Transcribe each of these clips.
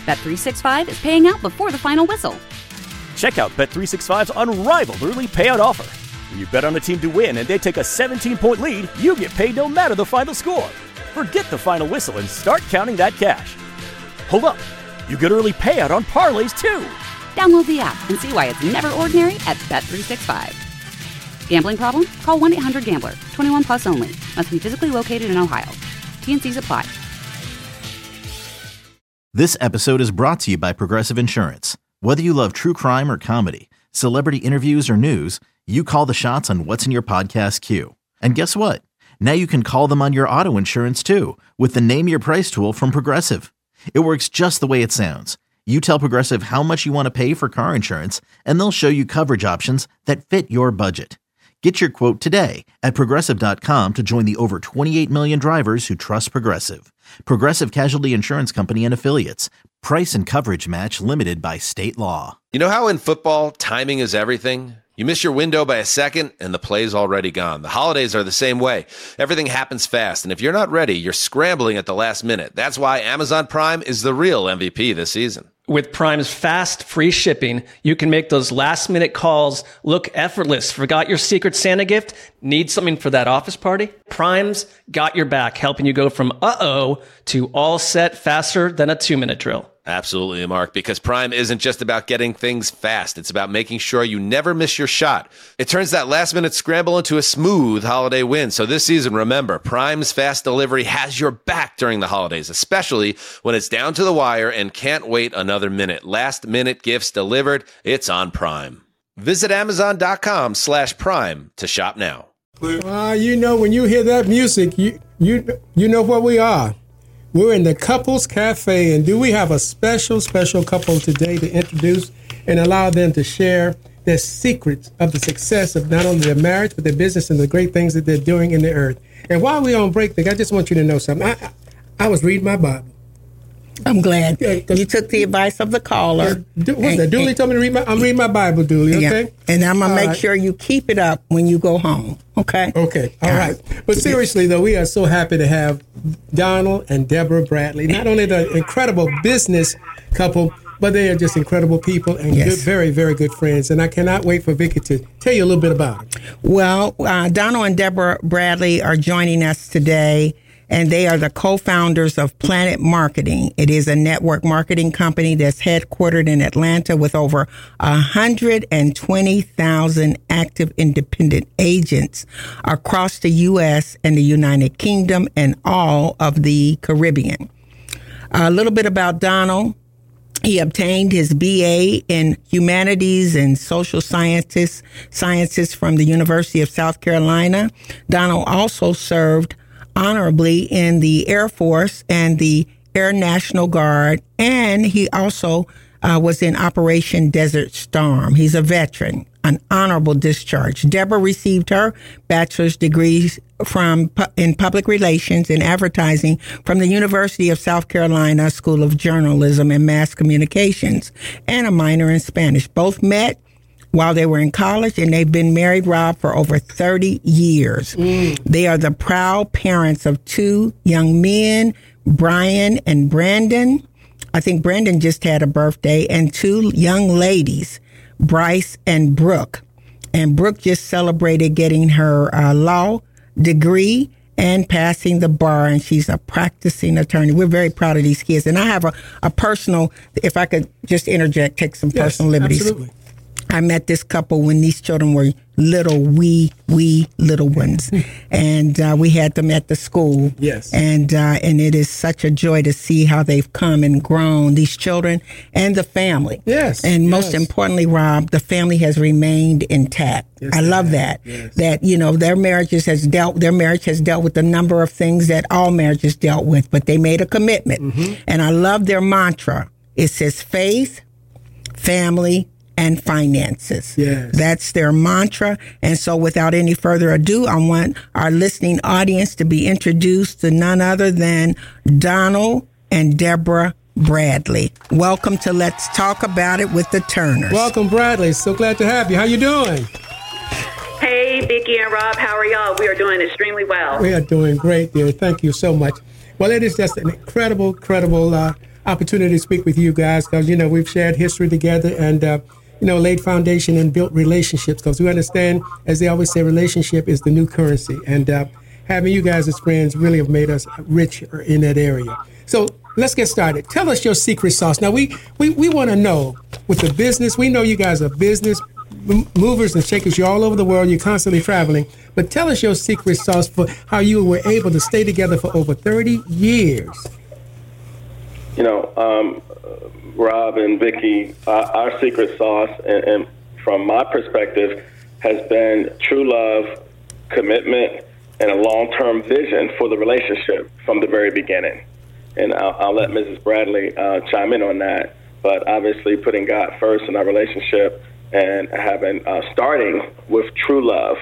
Bet365 is paying out before the final whistle. Check out Bet365's unrivaled early payout offer. When you bet on a team to win and they take a 17-point lead, you get paid no matter the final score. Forget the final whistle and start counting that cash. Hold up. You get early payout on parlays, too. Download the app and see why it's never ordinary at Bet365. Gambling problem? Call 1-800-GAMBLER. 21 plus only. Must be physically located in Ohio. T&Cs apply. This episode is brought to you by Progressive Insurance. Whether you love true crime or comedy, celebrity interviews or news, you call the shots on what's in your podcast queue. And guess what? Now you can call them on your auto insurance too with the Name Your Price tool from Progressive. It works just the way it sounds. You tell Progressive how much you want to pay for car insurance, and they'll show you coverage options that fit your budget. Get your quote today at Progressive.com to join the over 28 million drivers who trust Progressive. Progressive Casualty Insurance Company and Affiliates. Price and coverage match limited by state law. You know how in football, timing is everything? You miss your window by a second, and the play's already gone. The holidays are the same way. Everything happens fast, and if you're not ready, you're scrambling at the last minute. That's why Amazon Prime is the real MVP this season. With Prime's fast, free shipping, you can make those last-minute calls look effortless. Forgot your Secret Santa gift? Need something for that office party? Prime's got your back, helping you go from uh-oh to all set faster than a 2-minute drill. Absolutely, Mark, because Prime isn't just about getting things fast. It's about making sure you never miss your shot. It turns that last-minute scramble into a smooth holiday win. So this season, remember, Prime's fast delivery has your back during the holidays, especially when it's down to the wire and can't wait another minute. Last-minute gifts delivered. It's on Prime. Visit Amazon.com/Prime to shop now. You know, when you hear that music, you know what we are. We're in the Couples Cafe, and do we have a special couple today to introduce and allow them to share their secrets of the success of not only their marriage, but their business and the great things that they're doing in the earth. And while we're on break, I just want you to know something. I was reading my Bible. I'm glad you took the advice of the caller. Dooley told me to read I'm reading my Bible, Dooley, okay? Yeah. And I'm going to make sure you keep it up when you go home, okay? Okay, all right. But seriously, though, we are so happy to have Donald and Deborah Bradley. Not only the incredible business couple, but they are just incredible people and good, very, very good friends. And I cannot wait for Vicki to tell you a little bit about it. Well, Donald and Deborah Bradley are joining us today. And they are the co-founders of Planet Marketing. It is a network marketing company that's headquartered in Atlanta with over 120,000 active independent agents across the U.S. and the United Kingdom and all of the Caribbean. A little bit about Donald. He obtained his BA in Humanities and Social Sciences from the University of South Carolina. Donald also served honorably in the Air Force and the Air National Guard, and he also was in Operation Desert Storm. He's a veteran, an honorable discharge. Deborah received her bachelor's degree in public relations and advertising from the University of South Carolina School of Journalism and Mass Communications, and a minor in Spanish. Both met while they were in college, and they've been married, Rob, for over 30 years. They are the proud parents of 2 young men, Brian and Brandon. I think Brandon just had a birthday, and 2 young ladies, Bryce and Brooke. And Brooke just celebrated getting her law degree and passing the bar, and she's a practicing attorney. We're very proud of these kids. And I have a personal, if I could just interject, take some personal liberties. Absolutely. I met this couple when these children were little, wee little ones. And we had them at the school. Yes. And it is such a joy to see how they've come and grown, these children and the family. Yes. And most importantly, Rob, the family has remained intact. Yes, I love that. Yes. That, their marriage has dealt with a number of things that all marriages dealt with, but they made a commitment. Mm-hmm. And I love their mantra. It says faith, family, and finances. Yes. That's their mantra. And so without any further ado, I want our listening audience to be introduced to none other than Donald and Deborah Bradley. Welcome to Let's Talk About It with the Turners. Welcome, Bradley. So glad to have you. How you doing? Hey, Vicki and Rob. How are y'all? We are doing extremely well. We are doing great, dear. Thank you so much. Well, it is just an incredible opportunity to speak with you guys because, we've shared history together and, laid foundation and built relationships because we understand, as they always say, relationship is the new currency. And having you guys as friends really have made us richer in that area. So let's get started. Tell us your secret sauce. Now, we want to know with the business, we know you guys are business movers and shakers. You're all over the world. You're constantly traveling. But tell us your secret sauce for how you were able to stay together for over 30 years. Rob and Vicki, our secret sauce, and from my perspective, has been true love, commitment, and a long-term vision for the relationship from the very beginning. And I'll let Mrs. Bradley chime in on that. But obviously putting God first in our relationship and having starting with true love,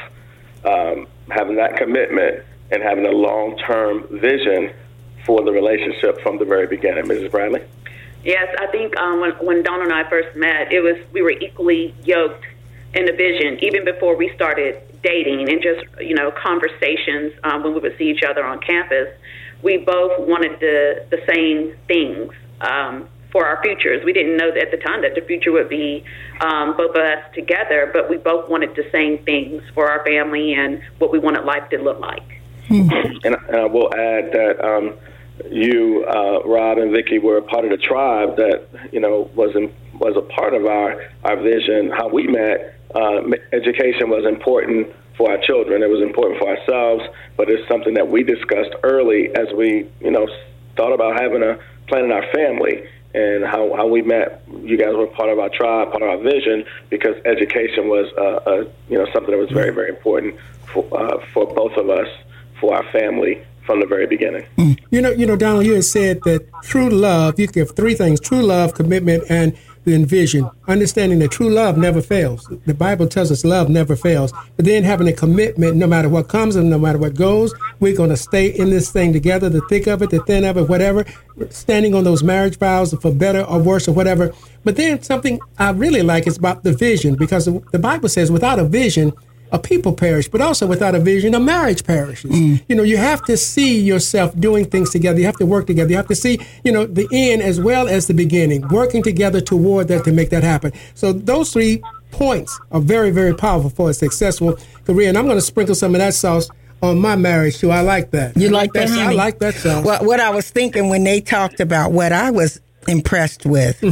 having that commitment, and having a long-term vision for the relationship from the very beginning. Mrs. Bradley? Yes, I think when Dawn and I first met, we were equally yoked in the vision, even before we started dating and just, conversations when we would see each other on campus. We both wanted the same things for our futures. We didn't know at the time that the future would be both of us together, but we both wanted the same things for our family and what we wanted life to look like. And I will add that you, Rob and Vicki, were a part of the tribe that, was a part of our vision. How we met, education was important for our children. It was important for ourselves, but it's something that we discussed early as we, thought about planning our family. And how we met. You guys were part of our tribe, part of our vision, because education was, something that was very, very important for both of us, for our family from the very beginning. Donald, you had said that true love. You give three things: true love, commitment, and then vision. Understanding that true love never fails. The Bible tells us love never fails. But then having a commitment, no matter what comes and no matter what goes, we're going to stay in this thing together, the thick of it, the thin of it, whatever, standing on those marriage vows for better or worse or whatever. But then something I really like is about the vision, because the Bible says without a vision, a people perish, but also without a vision, a marriage perishes. You have to see yourself doing things together. You have to work together. You have to see, the end as well as the beginning, working together toward that to make that happen. So those 3 points are very, very powerful for a successful career. And I'm going to sprinkle some of that sauce on my marriage too. I like that. You like that, honey? I like that sauce. Well, what I was thinking when they talked about what I was impressed with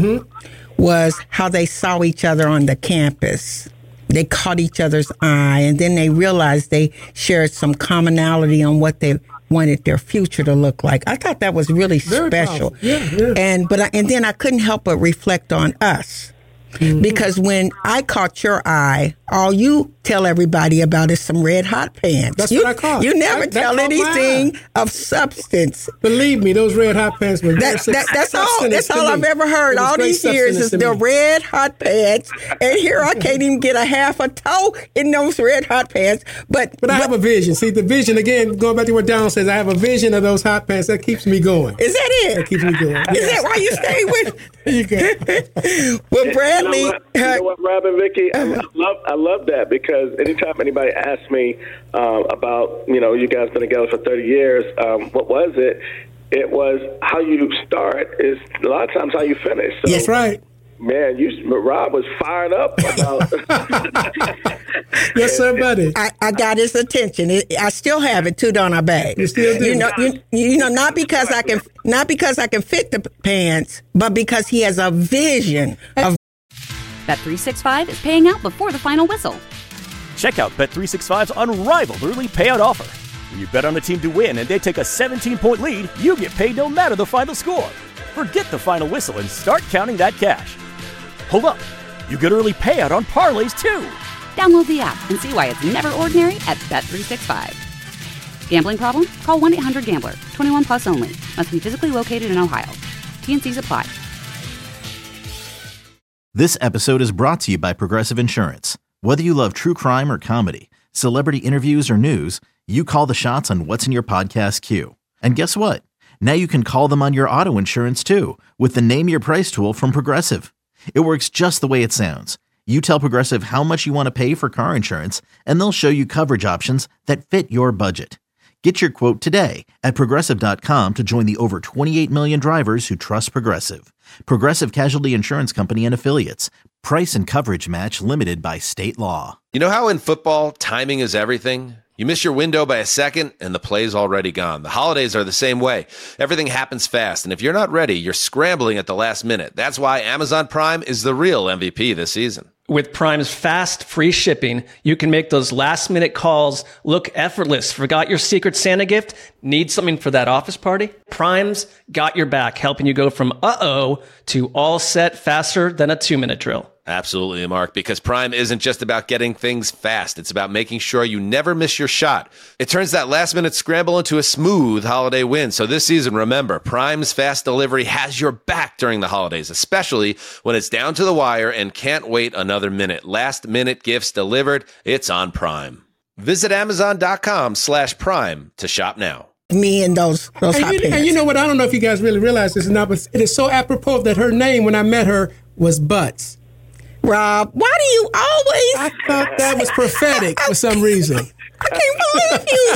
was how they saw each other on the campus. They caught each other's eye, and then they realized they shared some commonality on what they wanted their future to look like. I thought that was really very special. Yeah. And then I couldn't help but reflect on us. Because when I caught your eye, all you tell everybody about is some red hot pants. That's what I caught. You never tell anything of substance. Believe me, those red hot pants were that's all I've ever heard all these years is the red hot pants. And here I can't even get a half a toe in those red hot pants. But I have a vision. See, the vision, again, going back to what Donald says, I have a vision of those hot pants. That keeps me going. Is that it? That keeps me going. Is that why you stay with? You go. Well, Bradley. You know what, Rob and Vicki? I love that, because anytime anybody asks me about, you guys been together for 30 years, what was it? It was how you start is a lot of times how you finish. So, that's right. Man, Rob was fired up about. Yes, sir, buddy. I got his attention. I still have it too, don't I, babe? You still do. Not because I can fit the pants, but because he has a vision of. Bet365 is paying out before the final whistle. Check out Bet365's unrivaled early payout offer. When you bet on a team to win and they take a 17-point lead, you get paid no matter the final score. Forget the final whistle and start counting that cash. Hold up. You get early payout on parlays, too. Download the app and see why it's never ordinary at Bet365. Gambling problem? Call 1-800-GAMBLER. 21 plus only. Must be physically located in Ohio. T&Cs apply. This episode is brought to you by Progressive Insurance. Whether you love true crime or comedy, celebrity interviews or news, you call the shots on what's in your podcast queue. And guess what? Now you can call them on your auto insurance too, with the Name Your Price tool from Progressive. It works just the way it sounds. You tell Progressive how much you want to pay for car insurance, and they'll show you coverage options that fit your budget. Get your quote today at Progressive.com to join the over 28 million drivers who trust Progressive. Progressive Casualty Insurance Company and Affiliates. Price and coverage match limited by state law. You know how in football, timing is everything? You miss your window by a second and the play's already gone. The holidays are the same way. Everything happens fast, and if you're not ready, you're scrambling at the last minute. That's why Amazon Prime is the real MVP this season. With Prime's fast, free shipping, you can make those last-minute calls look effortless. Forgot your Secret Santa gift? Need something for that office party? Prime's got your back, helping you go from uh-oh to all set faster than a 2-minute drill. Absolutely, Mark, because Prime isn't just about getting things fast. It's about making sure you never miss your shot. It turns that last-minute scramble into a smooth holiday win. So this season, remember, Prime's fast delivery has your back during the holidays, especially when it's down to the wire and can't wait another minute. Last-minute gifts delivered, it's on Prime. Visit Amazon.com/Prime to shop now. Me and those hot pants. And you know what? I don't know if you guys really realize this or not, but it is so apropos that her name, when I met her, was Butts. Rob, why do you always... I thought that was prophetic for some reason. I can't believe you.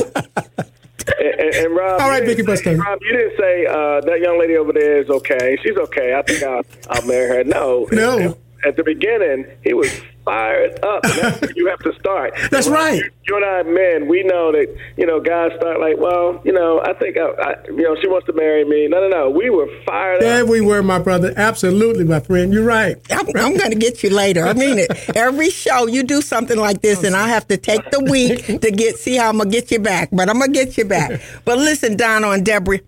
And Rob, all right, Vicky Buster. Rob, you didn't say that young lady over there is okay. She's okay. I think I'll marry her. No. At the beginning, he was fired up. And that's where you have to start. That's right. You and I, men, we know that, guys start like, well, I think, she wants to marry me. No. We were fired up. Yeah, we were, my brother. Absolutely, my friend. You're right. I'm going to get you later. I mean it. Every show you do something like this, and I have to take the week to see how I'm going to get you back. But I'm going to get you back. But listen, Donald and Deborah,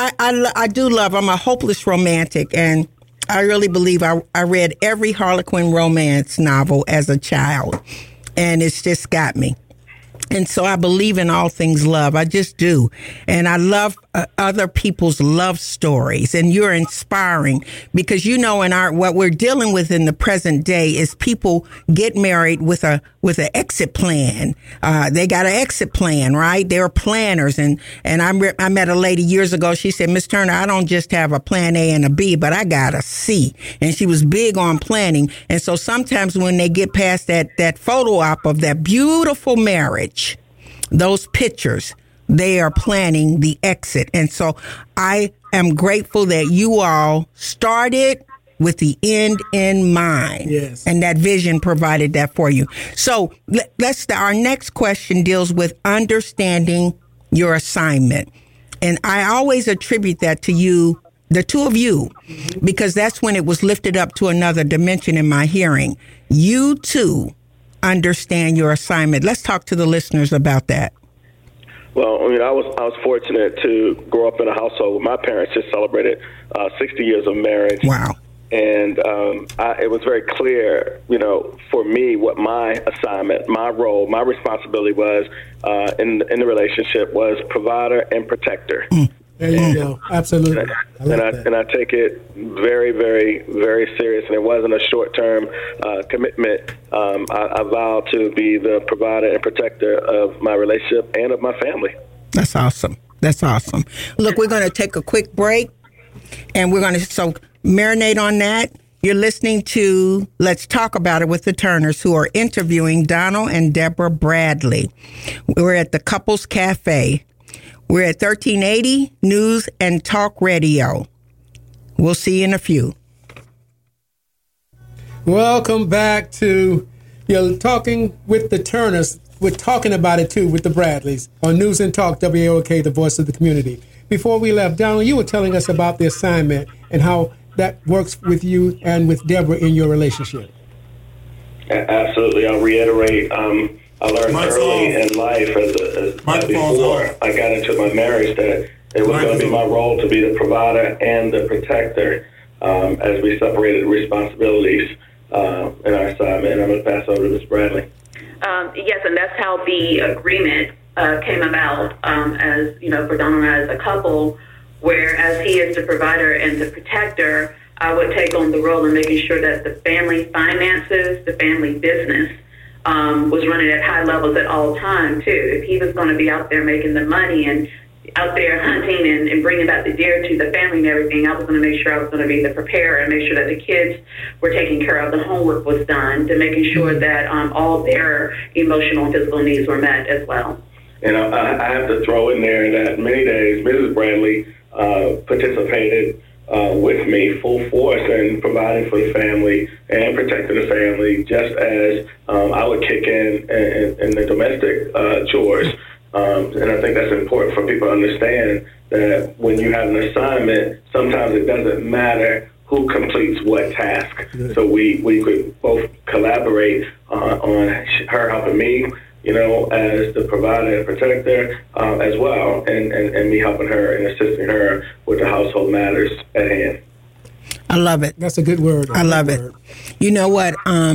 I do love, I'm a hopeless romantic, and I really believe I read every Harlequin romance novel as a child, and it's just got me. And so I believe in all things love. I just do. And I love other people's love stories. And you're inspiring because, in what we're dealing with in the present day is people get married with an exit plan. They got an exit plan, right? They're planners. And I met a lady years ago. She said, Miss Turner, I don't just have a plan A and a B, but I got a C. And she was big on planning. And so sometimes when they get past that photo op of that beautiful marriage, those pictures, they are planning the exit. And so I am grateful that you all started with the end in mind. Yes. And that vision provided that for you. So our next question deals with understanding your assignment. And I always attribute that to you, the two of you, because that's when it was lifted up to another dimension in my hearing. You too understand your assignment. Let's talk to the listeners about that. Well, I was fortunate to grow up in a household where my parents just celebrated 60 years of marriage. Wow. And it was very clear, for me, what my assignment, my role, my responsibility was in the relationship was provider and protector. There you go. Absolutely. And I take it very, very, very serious. And it wasn't a short-term commitment. I vow to be the provider and protector of my relationship and of my family. That's awesome. That's awesome. Look, we're going to take a quick break, and we're going to marinate on that. You're listening to Let's Talk About It with the Turners, who are interviewing Donald and Deborah Bradley. We're at the Couples Cafe. We're at 1380 News and Talk Radio. We'll see you in a few. Welcome back to Talking with the Turners. We're talking about it, too, with the Bradleys on News and Talk, WAOK, the voice of the community. Before we left, Donald, you were telling us about the assignment and how that works with you and with Deborah in your relationship. Absolutely. I'll reiterate. I learned early in life, before I got into my marriage, that it was going to be my role to be the provider and the protector as we separated responsibilities in our assignment. And I'm going to pass over to Ms. Bradley. Yes, and that's how the agreement came about, as for Donald and I as a couple, whereas he is the provider and the protector, I would take on the role of making sure that the family finances, the family business, was running at high levels at all times, too. If he was going to be out there making the money and out there hunting and bringing back the deer to the family and everything, I was going to make sure I was going to be the preparer and make sure that the kids were taken care of, the homework was done, to making sure that all their emotional and physical needs were met as well. And I have to throw in there that many days Mrs. Bradley participated with me full force in providing for the family and protecting the family, just as I would kick in the domestic chores. And I think that's important for people to understand that when you have an assignment, sometimes it doesn't matter who completes what task. So we could both collaborate on her helping me, as the provider and protector as well, and me helping her and assisting her with the household matters at hand. I love it. That's a good word. I love it. You know what?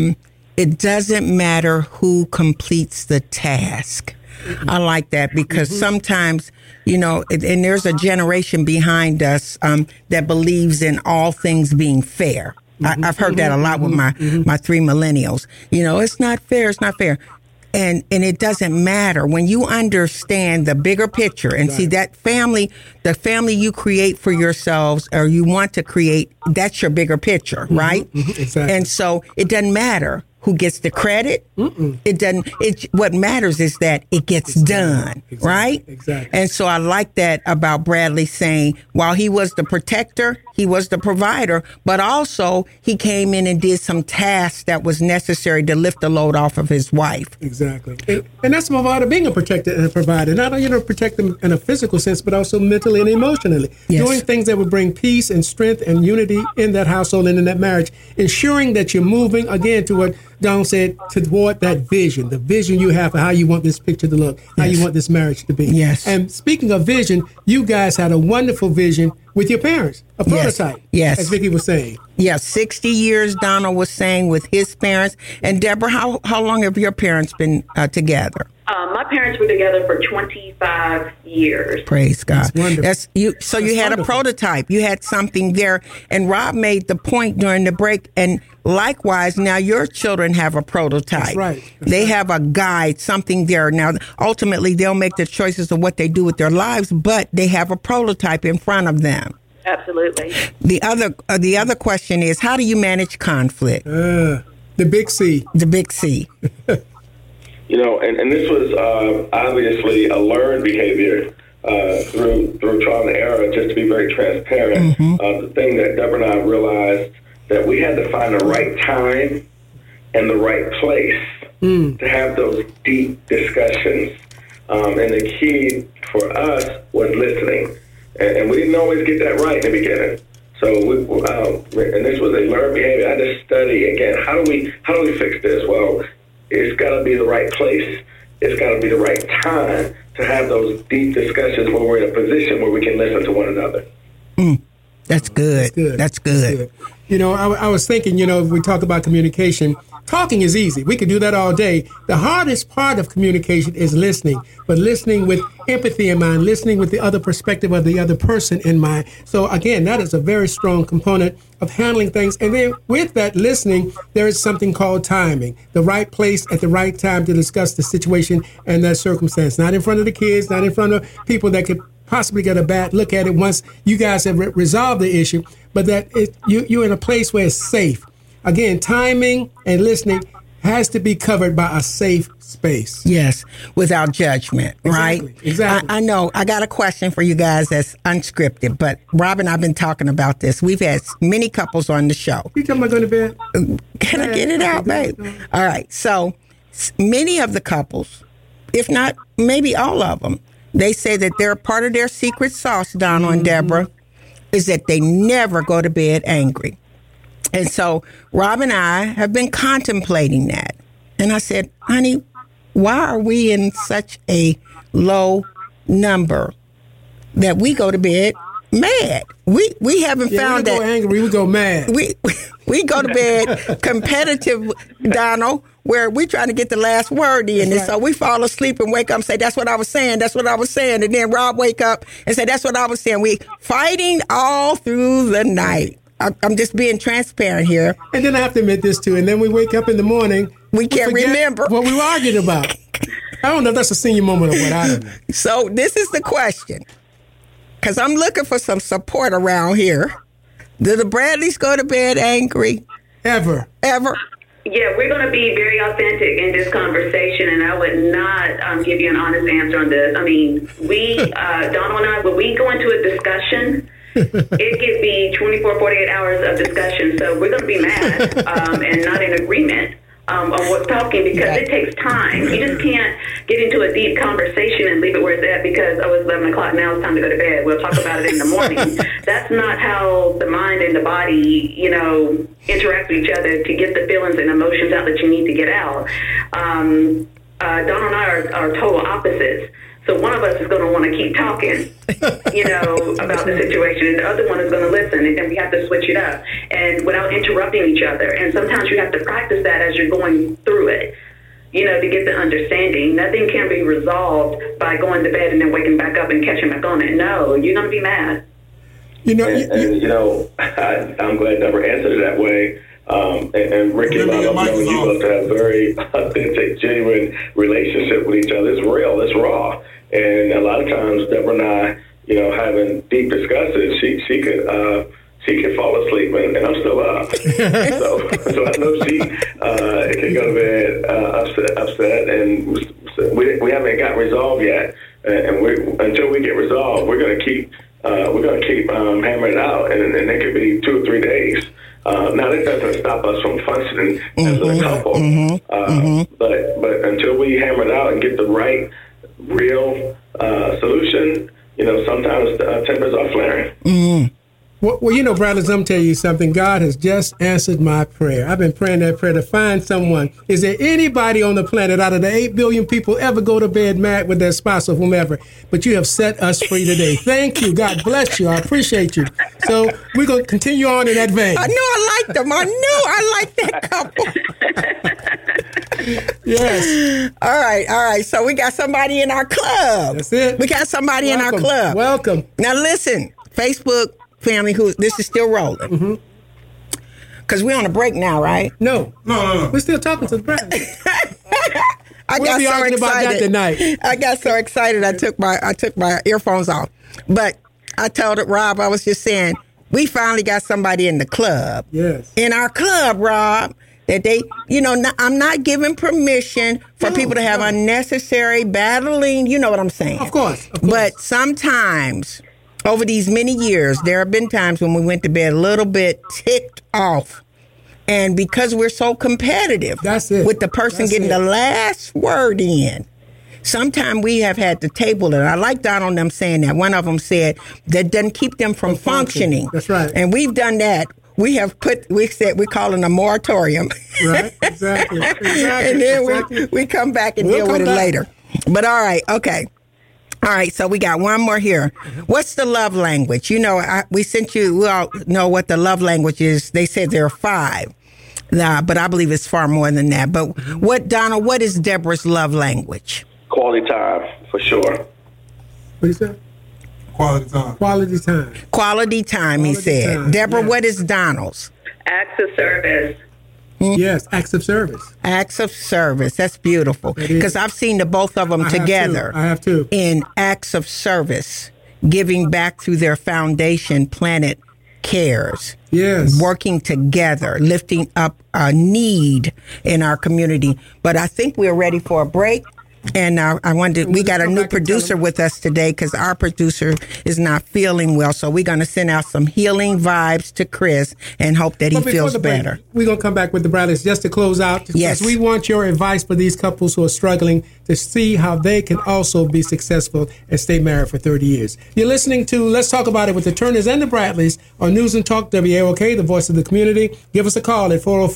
It doesn't matter who completes the task. I like that because sometimes, and there's a generation behind us that believes in all things being fair. I've heard that a lot with my 3 millennials. It's not fair. It's not fair. And it doesn't matter when you understand the bigger picture and see that family, the family you create for yourselves or you want to create, that's your bigger picture, right? Exactly. And so it doesn't matter who gets the credit. It doesn't. What matters is that it gets done, right? Exactly. And so I like that about Bradley saying, while he was the protector, he was the provider, but also he came in and did some tasks that was necessary to lift the load off of his wife. Exactly. And that's about being a protector and a provider. Not only protect them in a physical sense, but also mentally and emotionally. Yes. Doing things that would bring peace and strength and unity in that household and in that marriage. Ensuring that you're moving, again, to what Don said, toward that vision, the vision you have for how you want this picture to look, how you want this marriage to be. Yes. And speaking of vision, you guys had a wonderful vision with your parents, a prototype, Yes. as Vicki was saying. Yeah, 60 years, Donald was saying, with his parents. And Deborah, how long have your parents been together? My parents were together for 25 years. Praise God. That's wonderful. So you had wonderful. a prototype. You had something there. And Rob made the point during the break. And likewise, now your children have a prototype. That's right. They have a guide, something there. Now, ultimately, they'll make the choices of what they do with their lives, but they have a prototype in front of them. Absolutely. The other question is, how do you manage conflict? The big C. The big C. And this was obviously a learned behavior through trial and error, just to be very transparent. The thing that Deborah and I realized that we had to find the right time and the right place to have those deep discussions. And the key for us was listening. And we didn't always get that right in the beginning. So, and this was a learned behavior. I had to study again. How do we fix this? Well, it's got to be the right place. It's got to be the right time to have those deep discussions when we're in a position where we can listen to one another. That's good. That's good. I was thinking, we talk about communication. Talking is easy. We could do that all day. The hardest part of communication is listening, but listening with empathy in mind, listening with the other perspective of the other person in mind. So again, that is a very strong component of handling things. And then with that listening, there is something called timing, the right place at the right time to discuss the situation and that circumstance, not in front of the kids, not in front of people that could possibly get a bad look at it once you guys have resolved the issue, but that you're in a place where it's safe. Again, timing and listening has to be covered by a safe space. Yes, without judgment, right? Exactly. I know. I got a question for you guys that's unscripted, but Rob and I have been talking about this. We've had many couples on the show. You talking about going to bed? Can I get it out, babe? All right. So many of the couples, if not maybe all of them, they say that they're part of their secret sauce, Donald and Deborah, is that they never go to bed angry. And so Rob and I have been contemplating that. And I said, honey, why are we in such a low number that we go to bed mad? We haven't found that. We go angry, we go mad. We go to bed competitive, Donald, where we trying to get the last word in. And so we fall asleep and wake up and say, that's what I was saying, that's what I was saying. And then Rob wake up and say, that's what I was saying. We fighting all through the night. I'm just being transparent here. And then I have to admit this too. And then we wake up in the morning. We can't remember what we were arguing about. I don't know if that's a senior moment or what. I don't know. So this is the question. Because I'm looking for some support around here. Do the Bradleys go to bed angry? Ever. Yeah, we're going to be very authentic in this conversation, and I would not give you an honest answer on this. I mean, Donald and I, when we go into a discussion, it could be 24, 48 hours of discussion. So we're going to be mad and not in agreement on what's talking, because it takes time. You just can't get into a deep conversation and leave it where it's at because, it's 11 o'clock, now it's time to go to bed. We'll talk about it in the morning. That's not how the mind and the body, interact with each other to get the feelings and emotions out that you need to get out. Donald and I are total opposites. So one of us is going to want to keep talking, about the situation, and the other one is going to listen, and then we have to switch it up, and without interrupting each other. And sometimes you have to practice that as you're going through it, to get the understanding. Nothing can be resolved by going to bed and then waking back up and catching back on it. No, you're going to be mad. I'm glad Deborah answered it that way. And Ricky, I've known you both to have a very authentic, genuine relationship with each other. It's real, it's raw. And a lot of times, Deborah and I, having deep discussions, she could fall asleep, and I'm still up. so I know she can go to bed upset, and we haven't got resolved yet. And until we get resolved, we're going to keep hammering it out, and it could be 2 or 3 days. Now, that doesn't stop us from functioning as a couple, but until we hammer it out and get the right, real solution, sometimes tempers are flaring. Well, brothers, I'm telling you something. God has just answered my prayer. I've been praying that prayer to find someone. Is there anybody on the planet out of the 8 billion people ever go to bed mad with their spouse or whomever? But you have set us free today. Thank you. God bless you. I appreciate you. So we're going to continue on in that vein. I knew I liked them. I knew I liked that couple. Yes. All right. So we got somebody in our club. That's it. We got somebody in our club. Welcome. Now listen, Facebook family, this is still rolling. Because we're on a break now, right? No. We're still talking to the president. We'll be arguing about that tonight. I got so excited I took my earphones off. But I told Rob, I was just saying, we finally got somebody in the club. Yes. In our club, Rob, that they, I'm not giving permission for people to have unnecessary battling. You know what I'm saying? Of course. But sometimes, over these many years, there have been times when we went to bed a little bit ticked off. And because we're so competitive with the person getting the last word in, sometimes we have had to table it. I like Donald and them saying that. One of them said that doesn't keep them from functioning. That's right. And we've done that. We said we're calling a moratorium. Right, exactly. And then we come back and deal with it later. But all right, okay. All right, so we got one more here. What's the love language? We sent you, we all know what the love language is. They said there are 5, but I believe it's far more than that. But Donald, what is Deborah's love language? Quality time, for sure. What you say? Quality time. Quality time, he said. Deborah, what is Donald's? Acts of service. Yes, acts of service. Acts of service. That's beautiful. Because I've seen the both of them together. I have too. In acts of service, giving back through their foundation, Planet Cares. Yes. Working together, lifting up a need in our community. But I think we're ready for a break. And we got a new producer with us today because our producer is not feeling well. So we're going to send out some healing vibes to Chris and hope that he feels better. We're going to come back with the Bradleys just to close out. Yes. We want your advice for these couples who are struggling to see how they can also be successful and stay married for 30 years. You're listening to Let's Talk About It with the Turners and the Bradleys on News and Talk WAOK, the voice of the community. Give us a call at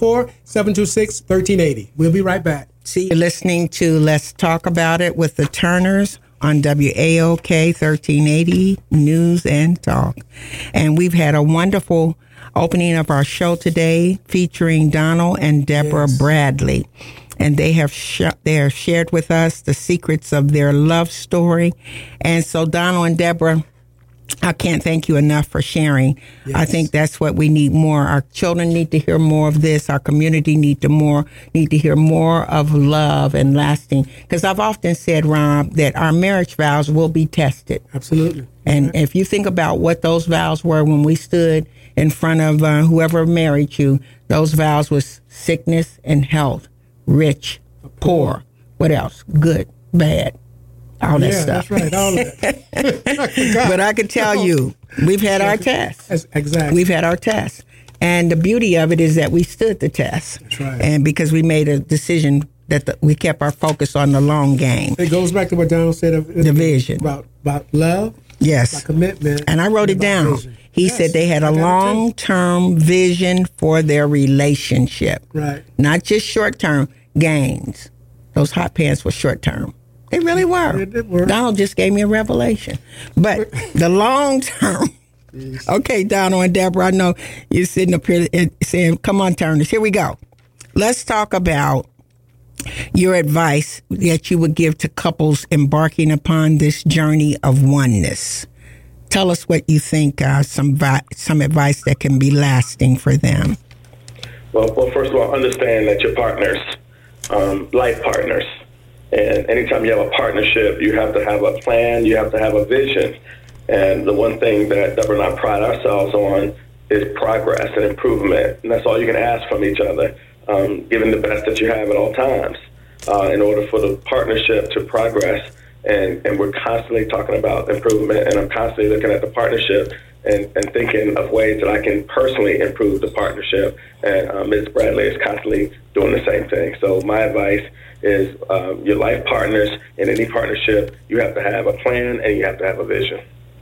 404-726-1380. We'll be right back. You're listening to Let's Talk About It with the Turners on WAOK 1380 News and Talk. And we've had a wonderful opening of our show today featuring Donald and Deborah Bradley. And they have shared with us the secrets of their love story. And so Donald and Deborah, I can't thank you enough for sharing. Yes. I think that's what we need more. Our children need to hear more of this. Our community need to hear more of love and lasting. Because I've often said, Rob, that our marriage vows will be tested. Absolutely. And if you think about what those vows were when we stood in front of whoever married you, those vows was sickness and health, rich, poor. What else? Good, bad. All that stuff. That's right, all that. But I can tell you, we've had our tests. Exactly. We've had our tests. And the beauty of it is that we stood the test. That's right. And because we made a decision that we kept our focus on the long game. It goes back to what Donald said of the vision. About love. Yes. About commitment. And I wrote it down. Vision. He said they had a long-term vision for their relationship. Right. Not just short-term gains. Those hot pants were short-term. They really were. It did work. Donald just gave me a revelation. But the long term. Okay, Donald and Deborah, I know you're sitting up here saying, come on, Turners, here we go. Let's talk about your advice that you would give to couples embarking upon this journey of oneness. Tell us what you think, some advice that can be lasting for them. Well, first of all, understand that your partners, life partners, and anytime you have a partnership, you have to have a plan, you have to have a vision. And the one thing that Deborah and I pride ourselves on is progress and improvement. And that's all you can ask from each other, giving the best that you have at all times in order for the partnership to progress. And we're constantly talking about improvement, and I'm constantly looking at the partnership and thinking of ways that I can personally improve the partnership. And Ms. Bradley is constantly doing the same thing. So my advice is your life partners in any partnership, you have to have a plan and you have to have a vision.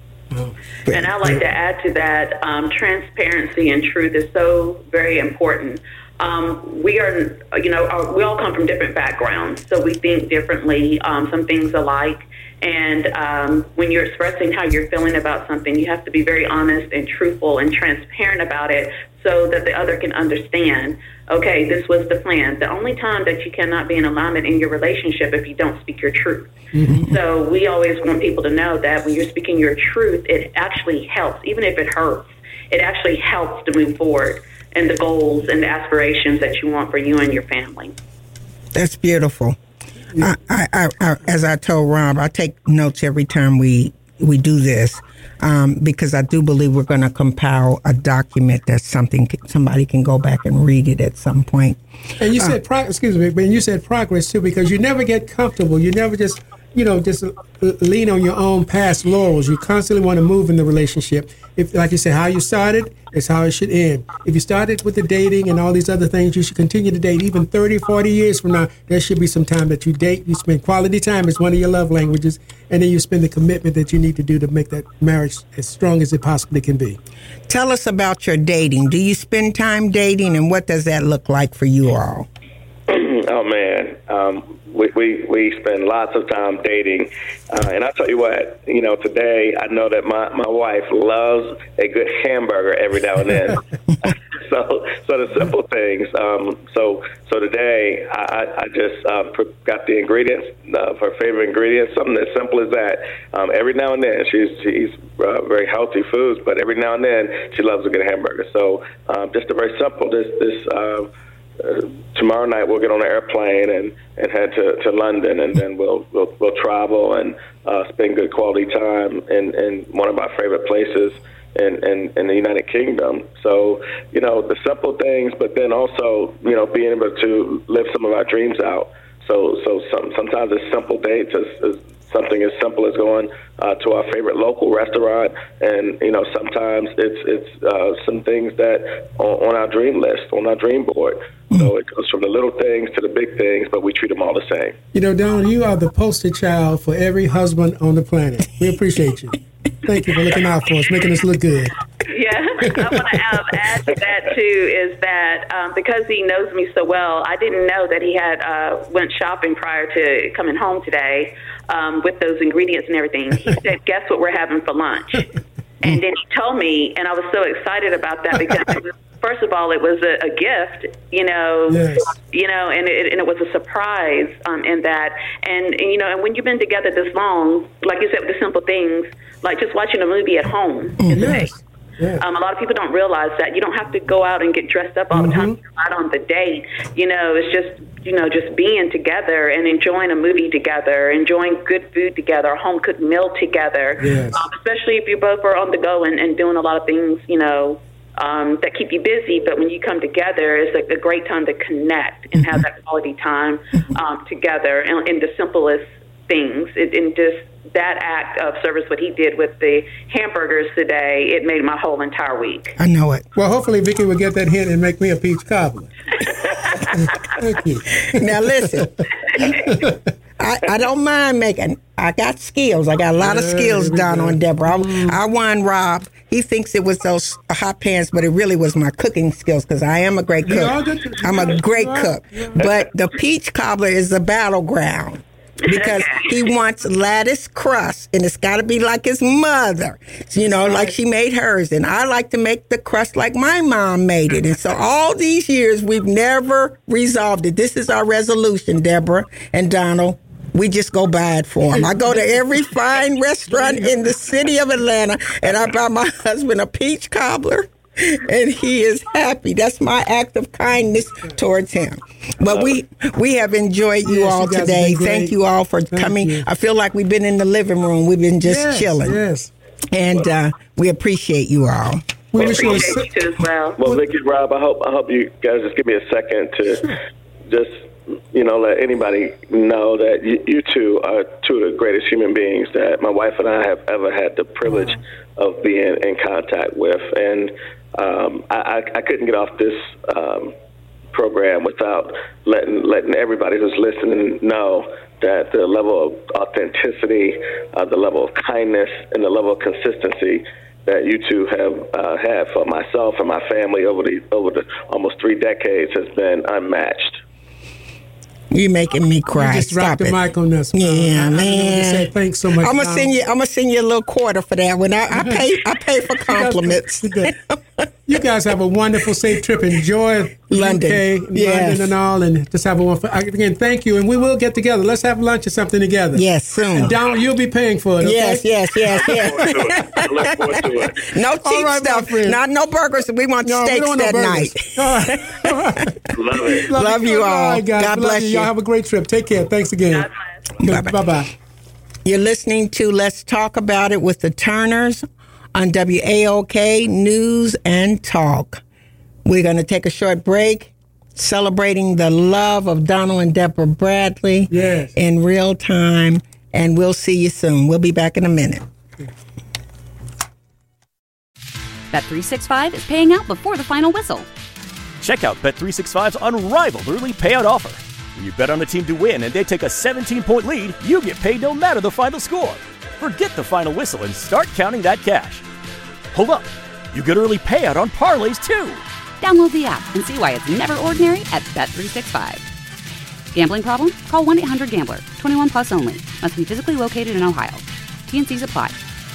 And I'd like to add to that, transparency and truth is so very important. We are, we all come from different backgrounds, so we think differently, some things alike. And when you're expressing how you're feeling about something, you have to be very honest and truthful and transparent about it so that the other can understand, okay, this was the plan. The only time that you cannot be in alignment in your relationship if you don't speak your truth. Mm-hmm. So we always want people to know that when you're speaking your truth, it actually helps, even if it hurts. It actually helps to move forward and the goals and the aspirations that you want for you and your family. That's beautiful. I as I told Rob, I take notes every time we do this because I do believe we're going to compile a document that somebody can go back and read it at some point. And you said you said progress too, because you never get comfortable. You never just lean on your own past laurels. You constantly want to move in the relationship. If, like you said, how you started is how it should end. If you started with the dating and all these other things, you should continue to date. Even 30, 40 years from now, there should be some time that you date. You spend quality time as one of your love languages, and then you spend the commitment that you need to do to make that marriage as strong as it possibly can be. Tell us about your dating. Do you spend time dating, and what does that look like for you all? Oh, man. We spend lots of time dating. And I'll tell you what, today I know that my wife loves a good hamburger every now and then. So the simple things. So today I just got the ingredients, her favorite ingredients, something as simple as that. Every now and then she's very healthy foods, but every now and then she loves a good hamburger. So just a very simple, tomorrow night we'll get on an airplane and head to London, and then we'll travel and spend good quality time in one of our favorite places in the United Kingdom. So, the simple things, but then also, being able to live some of our dreams out. So sometimes it's simple dates, as something as simple as going to our favorite local restaurant, and sometimes it's some things that on our dream list, on our dream board. So it goes from the little things to the big things, but we treat them all the same. Donald, you are the poster child for every husband on the planet. We appreciate you. Thank you for looking out for us, making us look good. Yeah, I want to add to that, too, is that because he knows me so well, I didn't know that he had went shopping prior to coming home today with those ingredients and everything. He said, guess what we're having for lunch? And then he told me, and I was so excited about that because it was first of all, it was a gift, Yes. And it was a surprise in that. And when you've been together this long, like you said, with the simple things, like just watching a movie at home. Yes. Yes. A lot of people don't realize that you don't have to go out and get dressed up all the time. You're not on the date. It's just being together and enjoying a movie together, enjoying good food together, a home cooked meal together. Yes. Especially if you both are on the go and doing a lot of things, that keep you busy. But when you come together, it's like a great time to connect and have that quality time together in the simplest things. And just that act of service, what he did with the hamburgers today, it made my whole entire week. I know it. Well, hopefully Vicki will get that hint and make me a peach cobbler. Thank you. Now listen, I don't mind making. I got skills. I got a lot of skills, Donald and Deborah. I won Rob. He thinks it was those hot pans, but it really was my cooking skills because I am a great cook. I'm a great cook. But the peach cobbler is the battleground. Because he wants lattice crust, and it's got to be like his mother, like she made hers. And I like to make the crust like my mom made it. And so all these years, we've never resolved it. This is our resolution, Deborah and Donald. We just go buy it for him. I go to every fine restaurant in the city of Atlanta, and I buy my husband a peach cobbler. And he is happy. That's my act of kindness towards him. But we have enjoyed you all today. Thank you all for coming. I feel like we've been in the living room. We've been just chilling. Yes. And we appreciate you all. We appreciate you as well. Well, Vicki, Rob, I hope you guys just give me a second to just let anybody know that you two are two of the greatest human beings that my wife and I have ever had the privilege of being in contact with. And I couldn't get off this program without letting everybody who's listening know that the level of authenticity, the level of kindness, and the level of consistency that you two have had for myself and my family over the almost 3 decades has been unmatched. You're making me cry. You just dropped the mic on this. Yeah, man. Say thanks so much. I'm gonna send you a little quarter for that one. I pay for compliments. You guys have a wonderful, safe trip. Enjoy London, UK, London and all, and just have a wonderful. Again, thank you, and we will get together. Let's have lunch or something together. Yes, soon. And Donald, you'll be paying for it. Okay? Yes. I look forward to it. No cheap stuff. Not no burgers. We want steaks that night. All right. Love it. Love you all. All right, guys. God bless you. Y'all have a great trip. Take care. Thanks again. Bye-bye. You're listening to Let's Talk About It with the Turners on WAOK News and Talk. We're going to take a short break, celebrating the love of Donald and Deborah Bradley in real time, and we'll see you soon. We'll be back in a minute. Bet365 is paying out before the final whistle. Check out Bet365's unrivaled early payout offer. When you bet on a team to win and they take a 17-point lead, you get paid no matter the final score. Forget the final whistle and start counting that cash. Hold up. You get early payout on parlays, too. Download the app and see why it's never ordinary at Bet365. Gambling problem? Call 1-800-GAMBLER. 21 plus only. Must be physically located in Ohio. T&Cs apply.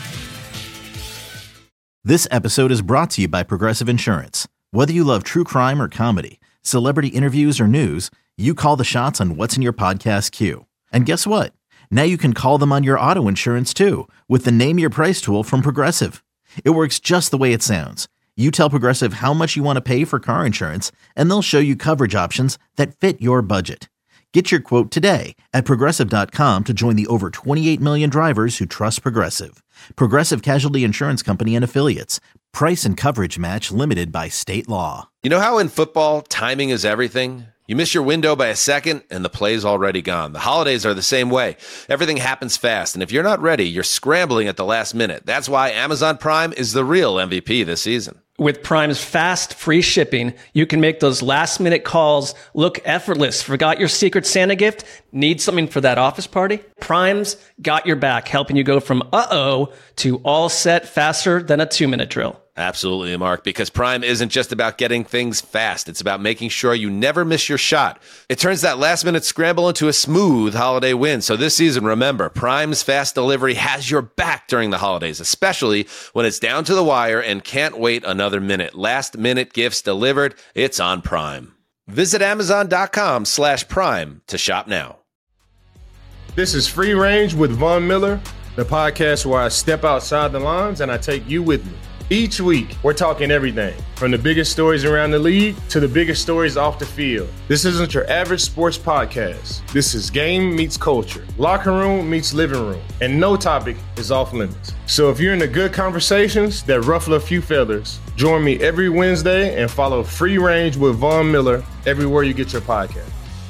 This episode is brought to you by Progressive Insurance. Whether you love true crime or comedy, celebrity interviews or news, you call the shots on what's in your podcast queue. And guess what? Now you can call them on your auto insurance too with the Name Your Price tool from Progressive. It works just the way it sounds. You tell Progressive how much you want to pay for car insurance, and they'll show you coverage options that fit your budget. Get your quote today at Progressive.com to join the over 28 million drivers who trust Progressive. Progressive Casualty Insurance Company and Affiliates. Price and coverage match limited by state law. You know how in football, timing is everything? You miss your window by a second, and the play's already gone. The holidays are the same way. Everything happens fast, and if you're not ready, you're scrambling at the last minute. That's why Amazon Prime is the real MVP this season. With Prime's fast, free shipping, you can make those last-minute calls look effortless. Forgot your Secret Santa gift? Need something for that office party? Prime's got your back, helping you go from uh-oh to all set faster than a 2-minute drill. Absolutely, Mark, because Prime isn't just about getting things fast. It's about making sure you never miss your shot. It turns that last-minute scramble into a smooth holiday win. So this season, remember, Prime's fast delivery has your back during the holidays, especially when it's down to the wire and can't wait another minute. Last-minute gifts delivered. It's on Prime. Visit Amazon.com/Prime to shop now. This is Free Range with Von Miller, the podcast where I step outside the lines and I take you with me. Each week, we're talking everything from the biggest stories around the league to the biggest stories off the field. This isn't your average sports podcast. This is game meets culture, locker room meets living room, and no topic is off limits. So if you're into good conversations that ruffle a few feathers, join me every Wednesday and follow Free Range with Von Miller everywhere you get your podcast.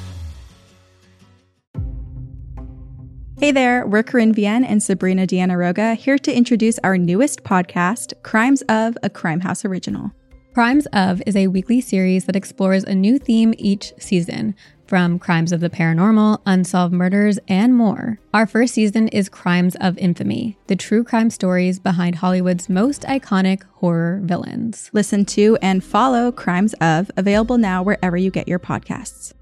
Hey there, we're Corinne Vienne and Sabrina Diana-Roga here to introduce our newest podcast, Crimes of, a Crime House original. Crimes of is a weekly series that explores a new theme each season, from crimes of the paranormal, unsolved murders, and more. Our first season is Crimes of Infamy, the true crime stories behind Hollywood's most iconic horror villains. Listen to and follow Crimes of, available now wherever you get your podcasts.